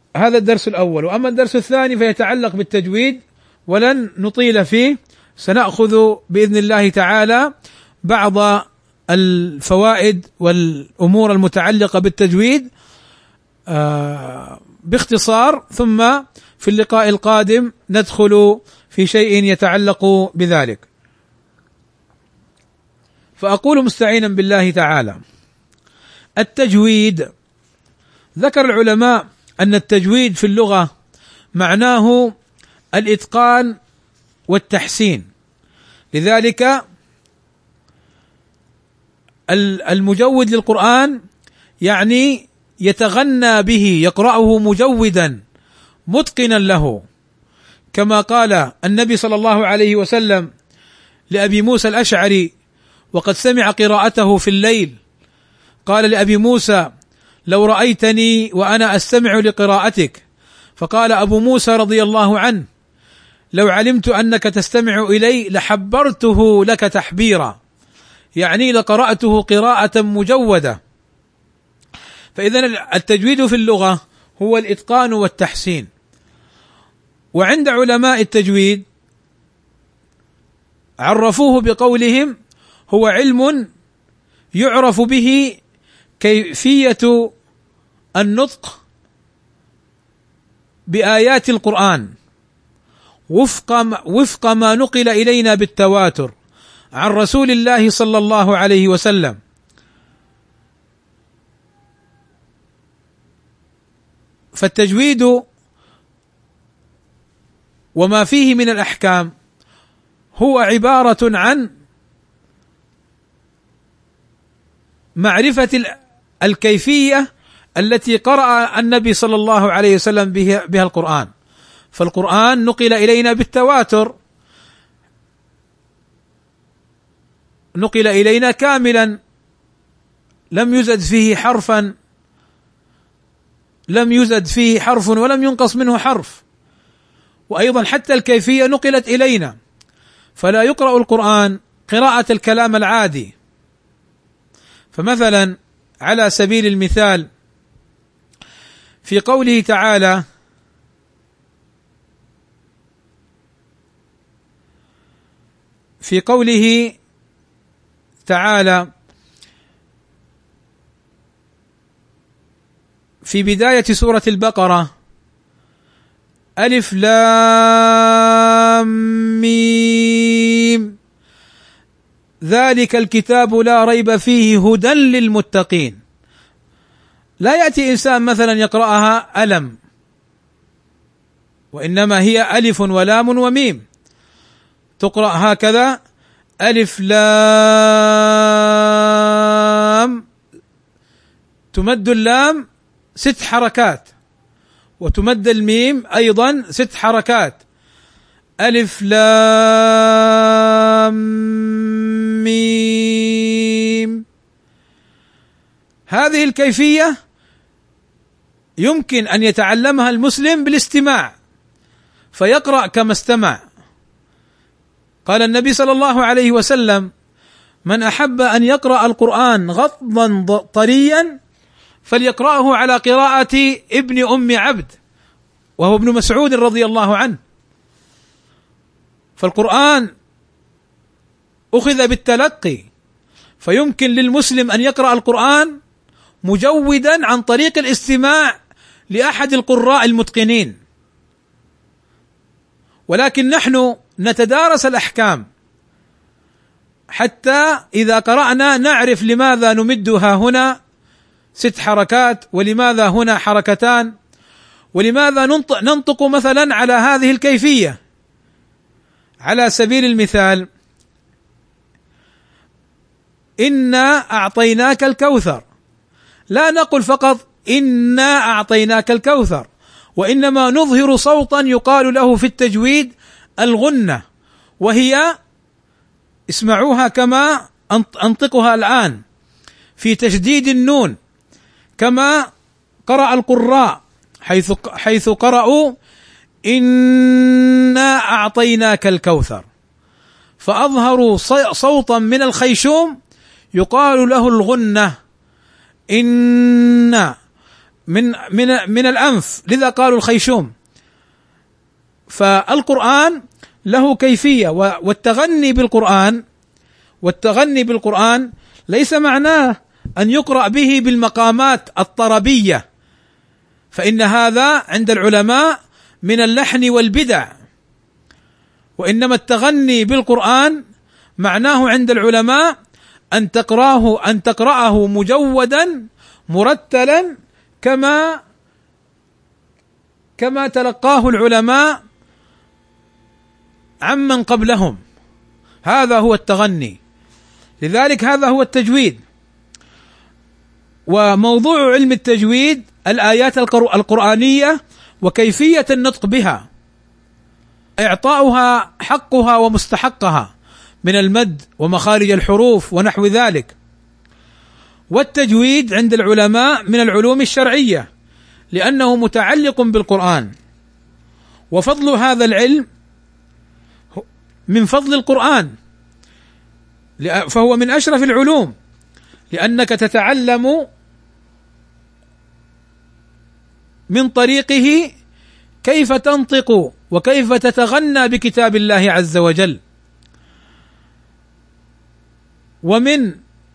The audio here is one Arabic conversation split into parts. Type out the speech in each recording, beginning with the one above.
هذا الدرس الأول. وأما الدرس الثاني فيتعلق بالتجويد ولن نطيل فيه، سنأخذ بإذن الله تعالى بعض الفوائد والأمور المتعلقة بالتجويد باختصار، ثم في اللقاء القادم ندخل في شيء يتعلق بذلك. فأقول مستعينا بالله تعالى: التجويد، ذكر العلماء أن التجويد في اللغة معناه الإتقان والتحسين، لذلك المجود للقرآن يعني يتغنى به، يقرأه مجودا متقنا له، كما قال النبي صلى الله عليه وسلم لأبي موسى الأشعري وقد سمع قراءته في الليل، قال لأبي موسى: لو رأيتني وأنا أستمع لقراءتك. فقال أبو موسى رضي الله عنه: لو علمت أنك تستمع إلي لحبرته لك تحبيرا، يعني لقرأته قراءة مجودة. فإذا التجويد في اللغة هو الإتقان والتحسين. وعند علماء التجويد عرفوه بقولهم: هو علم يعرف به كيفية النطق بآيات القرآن وفق ما نقل إلينا بالتواتر عن رسول الله صلى الله عليه وسلم. فالتجويد وما فيه من الأحكام هو عبارة عن معرفة الكيفية التي قرأ النبي صلى الله عليه وسلم بها القرآن. فالقرآن نقل إلينا بالتواتر، نقل إلينا كاملا لم يزد فيه حرف ولم ينقص منه حرف. وأيضا حتى الكيفية نقلت إلينا، فلا يقرأ القرآن قراءة الكلام العادي. فمثلا على سبيل المثال في قوله تعالى: في بداية سورة البقرة: ألف لام ميم ذلك الكتاب لا ريب فيه هدى للمتقين. لا يأتي إنسان مثلا يقرأها ألم، وإنما هي ألف ولام وميم، تقرأ هكذا: ألف لام، تمد اللام 6 حركات، وتمد الميم أيضا 6 حركات. ألف لام ميم. هذه الكيفية يمكن أن يتعلمها المسلم بالاستماع فيقرأ كما استمع. قال النبي صلى الله عليه وسلم: من أحب أن يقرأ القرآن غضا طريا فليقرأه على قراءة ابن أم عبد، وهو ابن مسعود رضي الله عنه. فالقرآن أخذ بالتلقي، فيمكن للمسلم أن يقرأ القرآن مجودا عن طريق الاستماع لأحد القراء المتقنين. ولكن نحن نتدارس الأحكام حتى إذا قرأنا نعرف لماذا نمدها هنا 6 حركات، ولماذا هنا حركتان، ولماذا ننطق مثلا على هذه الكيفية. على سبيل المثال: إنا أعطيناك الكوثر، لا نقل فقط إنا أعطيناك الكوثر، وإنما نظهر صوتا يقال له في التجويد الغنة، وهي، اسمعوها كما أنطقها الآن، في تشديد النون كما قرأ القراء حيث قرأوا إنا أعطيناك الكوثر، فأظهروا صوتا من الخيشوم يقال له الغنة. إن من الأنف، لذا قالوا الخيشوم. فالقرآن له كيفية، والتغني بالقرآن ليس معناه أن يقرأ به بالمقامات الطربية، فإن هذا عند العلماء من اللحن والبدع، وإنما التغني بالقرآن معناه عند العلماء أن تقرأه مجودا مرتلا كما تلقاه العلماء عمن قبلهم. هذا هو التغني، لذلك هذا هو التجويد. وموضوع علم التجويد الآيات القرآنية وكيفية النطق بها، إعطاؤها حقها ومستحقها من المد ومخارج الحروف ونحو ذلك. والتجويد عند العلماء من العلوم الشرعية لأنه متعلق بالقرآن، وفضل هذا العلم من فضل القرآن، فهو من أشرف العلوم، لأنك تتعلم من طريقه كيف تنطق وكيف تتغنى بكتاب الله عز وجل. ومن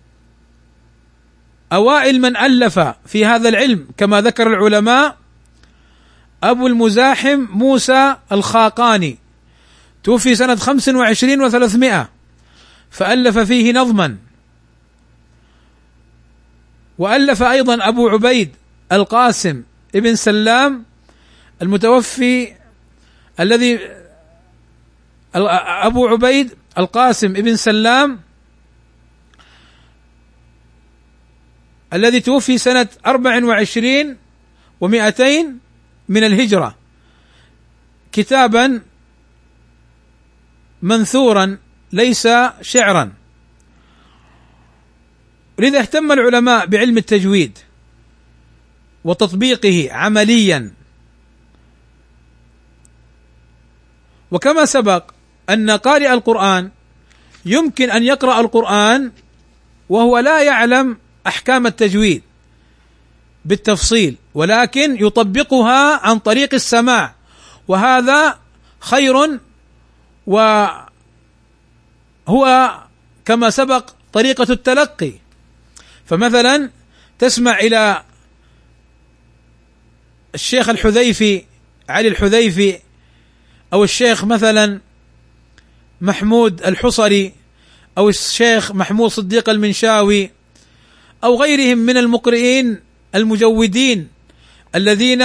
أوائل من ألف في هذا العلم كما ذكر العلماء أبو المزاحم موسى الخاقاني، توفي سنة 25 و300، فألف فيه نظما. وألف أيضا أبو عبيد القاسم ابن سلام المتوفي، الذي أبو عبيد القاسم ابن سلام الذي توفي سنة 24 و200 من الهجرة، كتابا منثورا ليس شعرا. لذا اهتم العلماء بعلم التجويد وتطبيقه عمليا. وكما سبق أن قارئ القرآن يمكن أن يقرأ القرآن وهو لا يعلم أحكام التجويد بالتفصيل، ولكن يطبقها عن طريق السماع، وهذا خير، وهو كما سبق طريقة التلقي. فمثلا تسمع إلى الشيخ الحذيفي علي الحذيفي، أو الشيخ مثلا محمود الحصري، أو الشيخ محمود صديق المنشاوي، أو غيرهم من المقرئين المجودين الذين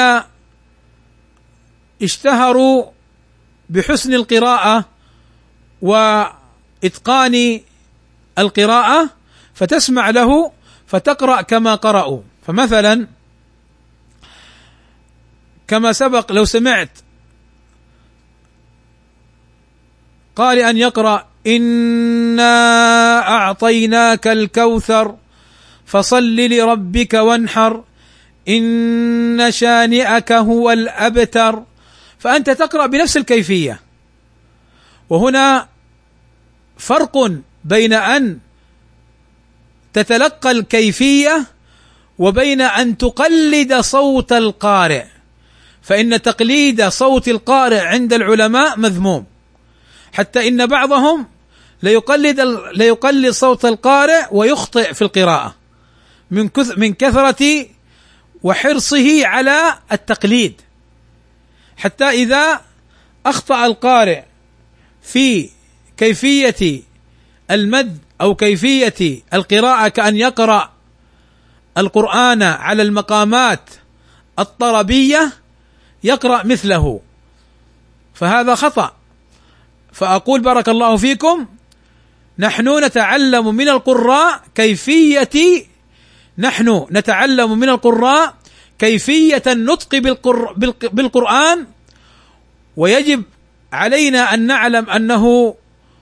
اشتهروا بحسن القراءة وإتقان القراءة، فتسمع له فتقرأ كما قرأوا. فمثلا كما سبق لو سمعت قارئا يقرأ إنا أعطيناك الكوثر فصل لربك وانحر إن شانئك هو الأبتر، فأنت تقرأ بنفس الكيفية. وهنا فرق بين أن تتلقى الكيفية وبين أن تقلد صوت القارئ، فإن تقليد صوت القارئ عند العلماء مذموم، حتى إن بعضهم ليقلد صوت القارئ ويخطئ في القراءة من كثرة وحرصه على التقليد، حتى إذا أخطأ القارئ في كيفية المد أو كيفية القراءة كأن يقرأ القرآن على المقامات الطربية يقرأ مثله، فهذا خطأ. فأقول بارك الله فيكم، نحن نتعلم من القراء كيفية النطق بالقرآن، ويجب علينا أن نعلم أنه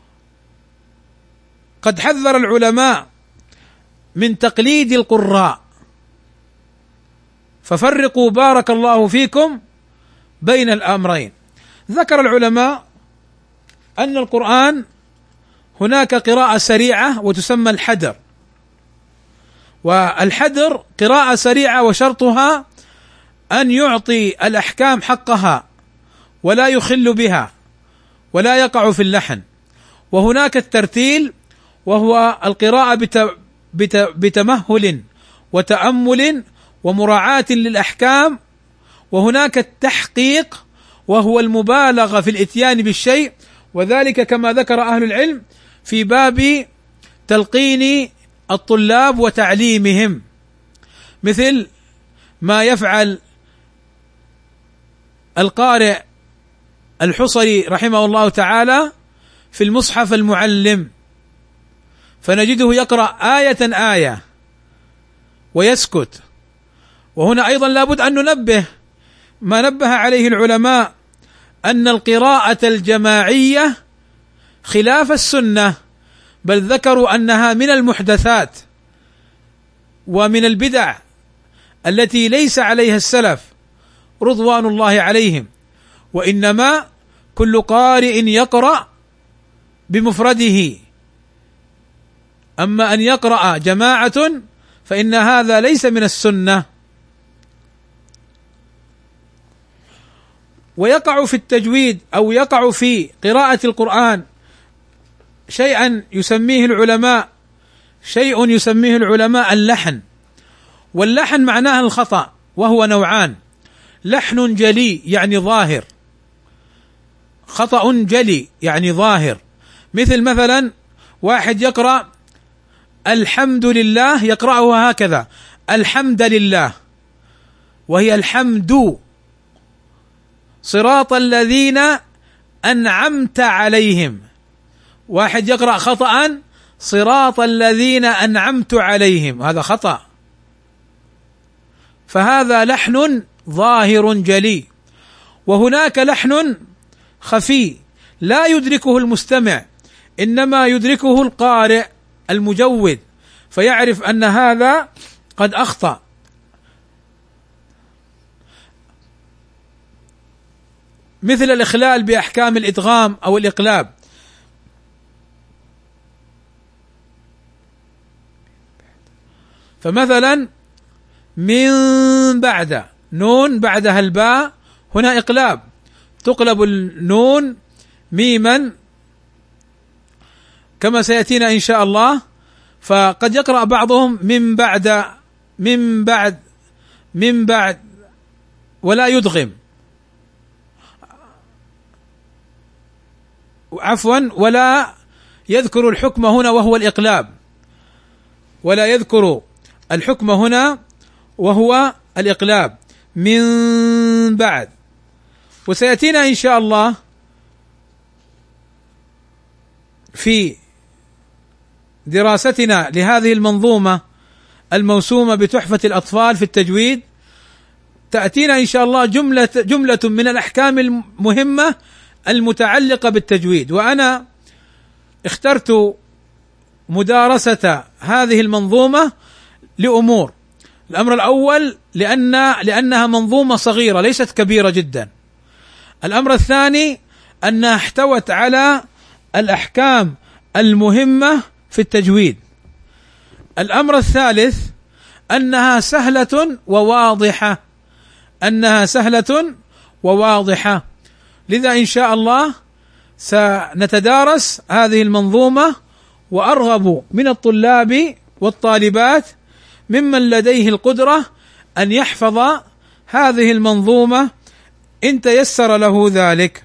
قد حذر العلماء من تقليد القراء، ففرقوا بارك الله فيكم بين الأمرين. ذكر العلماء أن القرآن هناك قراءة سريعة وتسمى الحدر، والحدر قراءة سريعة وشرطها أن يعطي الأحكام حقها ولا يخل بها ولا يقع في اللحن، وهناك الترتيل وهو القراءة بتمهل وتأمل ومراعاة للأحكام، وهناك التحقيق وهو المبالغة في الإتيان بالشيء، وذلك كما ذكر أهل العلم في باب تلقين الطلاب وتعليمهم، مثل ما يفعل القارئ الحصري رحمه الله تعالى في المصحف المعلم، فنجده يقرأ آية آية ويسكت. وهنا أيضا لابد أن ننبه ما نبه عليه العلماء، أن القراءة الجماعية خلاف السنة، بل ذكروا أنها من المحدثات ومن البدع التي ليس عليها السلف رضوان الله عليهم، وإنما كل قارئ يقرأ بمفرده، أما أن يقرأ جماعة فإن هذا ليس من السنة. ويقع في التجويد أو يقع في قراءة القرآن شيء يسميه العلماء اللحن، واللحن معناه الخطأ، وهو نوعان: لحن جلي يعني ظاهر، خطأ جلي يعني ظاهر، مثلا واحد يقرأ الحمد لله يقرأه هكذا الحمد لله، وهي الحمد، صراط الذين أنعمت عليهم، واحد يقرأ خطأ صراط الذين أنعمت عليهم، هذا خطأ، فهذا لحن ظاهر جلي. وهناك لحن خفي لا يدركه المستمع، إنما يدركه القارئ المجود، فيعرف أن هذا قد أخطأ. مثل الإخلال بأحكام الإدغام أو الإقلاب، فمثلا من بعد نون بعدها الباء، هنا إقلاب، تقلب النون ميما كما سيأتينا إن شاء الله. فقد يقرأ بعضهم من بعد ولا يدغم، ولا يذكر الحكم هنا وهو الإقلاب، ولا يذكر الحكم هنا وهو الإقلاب من بعد. وسيأتينا إن شاء الله في دراستنا لهذه المنظومة الموسومة بتحفة الأطفال في التجويد، تأتينا إن شاء الله جملة من الأحكام المهمة المتعلقة بالتجويد. وأنا اخترت مدارسة هذه المنظومة لأمور: الأمر الأول لأنها منظومة صغيرة ليست كبيرة جدا. الأمر الثاني أنها احتوت على الأحكام المهمة في التجويد. الأمر الثالث أنها سهلة وواضحة، لذا إن شاء الله سنتدارس هذه المنظومة، وأرغب من الطلاب والطالبات ممن لديه القدرة أن يحفظ هذه المنظومة إن تيسر له ذلك.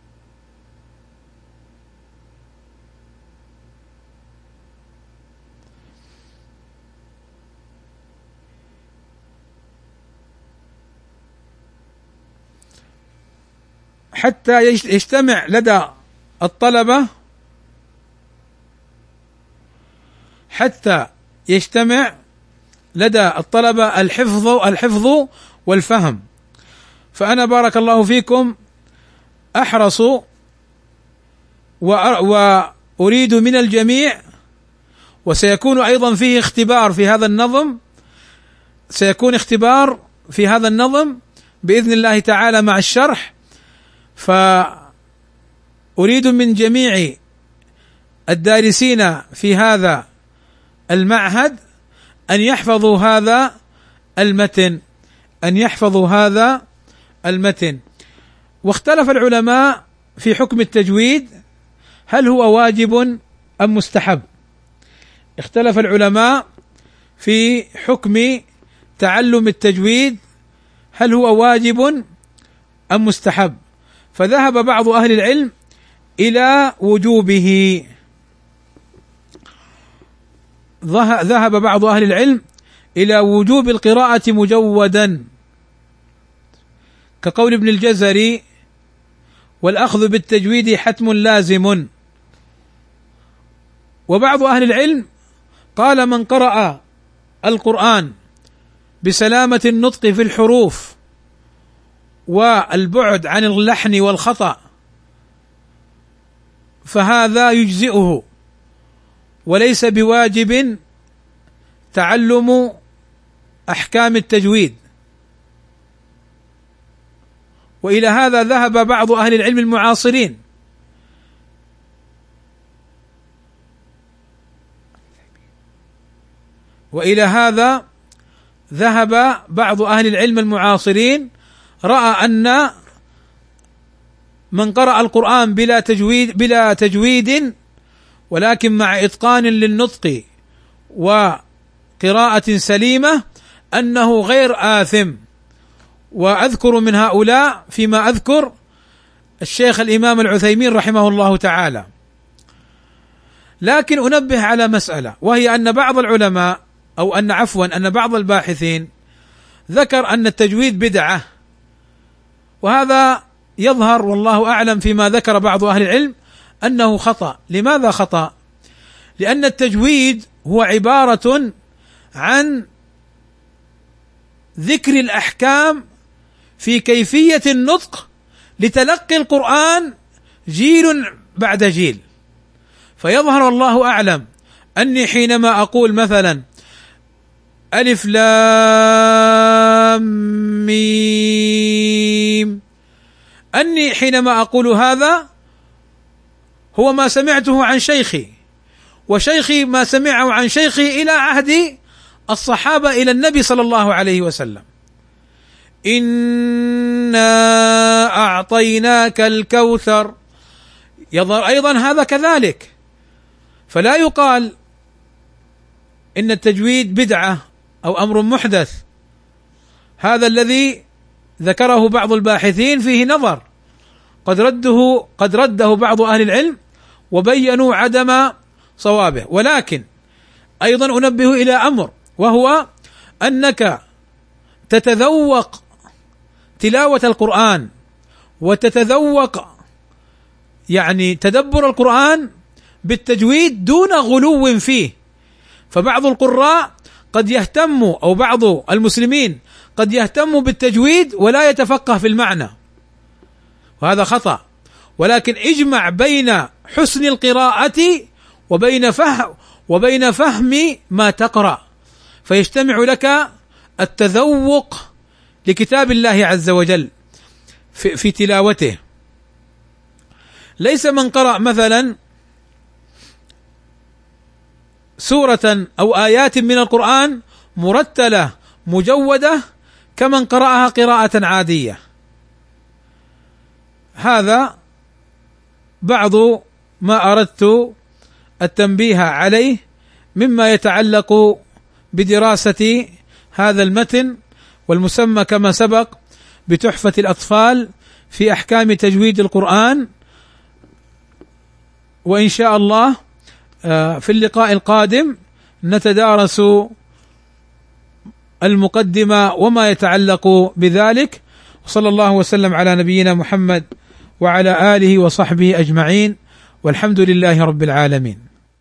حتى يجتمع لدى الطلبة الحفظ والفهم. فأنا بارك الله فيكم أحرص وأريد من الجميع، وسيكون أيضا فيه اختبار في هذا النظم، سيكون اختبار في هذا النظم بإذن الله تعالى مع الشرح، فأريد من جميع الدارسين في هذا المعهد أن يحفظوا هذا المتن أن يحفظوا هذا المتن. واختلف العلماء في حكم التجويد، هل هو واجب أم مستحب؟ اختلف العلماء في حكم تعلم التجويد، هل هو واجب أم مستحب؟ فذهب بعض أهل العلم إلى وجوبه، ذهب بعض أهل العلم إلى وجوب القراءة مجودا، كقول ابن الجزري: والأخذ بالتجويد حتم لازم. وبعض أهل العلم قال: من قرأ القرآن بسلامة النطق في الحروف والبعد عن اللحن والخطأ فهذا يجزئه، وليس بواجب تعلم أحكام التجويد. وإلى هذا ذهب بعض أهل العلم المعاصرين، وإلى هذا ذهب بعض أهل العلم المعاصرين رأى أن من قرأ القرآن بلا تجويد ولكن مع إتقان للنطق وقراءة سليمة أنه غير آثم. وأذكر من هؤلاء فيما أذكر الشيخ الإمام العثيمين رحمه الله تعالى. لكن أنبه على مسألة، وهي أن بعض العلماء أن بعض الباحثين ذكر أن التجويد بدعة، وهذا يظهر والله أعلم فيما ذكر بعض أهل العلم أنه خطأ. لماذا خطأ؟ لأن التجويد هو عبارة عن ذكر الأحكام في كيفية النطق لتلقي القرآن جيل بعد جيل. فيظهر والله أعلم أني حينما أقول مثلا ألف لام ميم، أني حينما أقول هذا هو ما سمعته عن شيخي، وشيخي ما سمعه عن شيخي إلى عهد الصحابة إلى النبي صلى الله عليه وسلم. إنا أعطيناك الكوثر، يظهر أيضا هذا كذلك. فلا يقال إن التجويد بدعة أو أمر محدث. هذا الذي ذكره بعض الباحثين فيه نظر، قد رده بعض أهل العلم وبينوا عدم صوابه. ولكن أيضا أنبه إلى أمر، وهو أنك تتذوق تلاوة القرآن وتتذوق تدبر القرآن بالتجويد دون غلو فيه. فبعض القراء قد يهتم، أو بعض المسلمين قد يهتم بالتجويد ولا يتفقه في المعنى، وهذا خطأ. ولكن اجمع بين حسن القراءة وبين فهم ما تقرأ، فيجتمع لك التذوق لكتاب الله عز وجل في تلاوته. ليس من قرأ مثلا سورة أو آيات من القرآن مرتلة مجودة كمن قرأها قراءة عادية. هذا بعض ما أردت التنبيه عليه مما يتعلق بدراسة هذا المتن، والمسمى كما سبق بتحفة الأطفال في أحكام تجويد القرآن. وإن شاء الله في اللقاء القادم نتدارس المقدمة وما يتعلق بذلك. وصلى الله وسلم على نبينا محمد وعلى آله وصحبه أجمعين، والحمد لله رب العالمين.